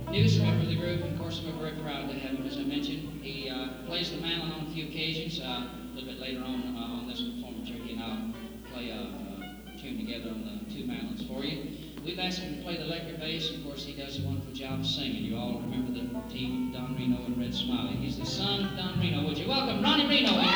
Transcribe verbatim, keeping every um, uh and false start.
newest member of the group, and of course we're very proud to have him, as I mentioned. He uh, plays the mandolin on a few occasions. Uh, a little bit later on uh, on this performance here, he and I'll play a, a tune together on the two mandolins for you. We've asked him to play the electric bass, and of course he does a wonderful job of singing. You all remember the team, Don Reno and Red Smiley. He's the son of Don Reno. Would you welcome Ronnie Reno?